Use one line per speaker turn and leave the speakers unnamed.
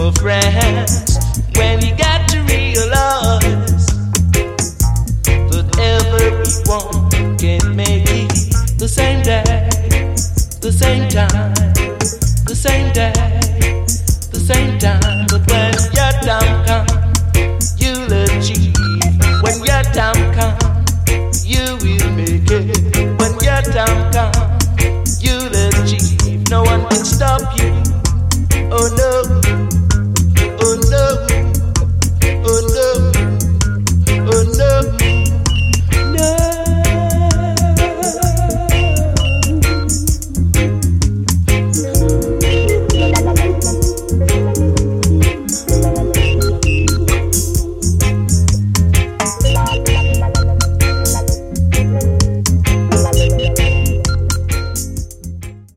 for friends when you got to realize that everyone can make it the same day, the same time, the same day, the same time. But when your time comes, you'll achieve. When your time comes, you will make it. When your time comes, you'll achieve. No one can stop you.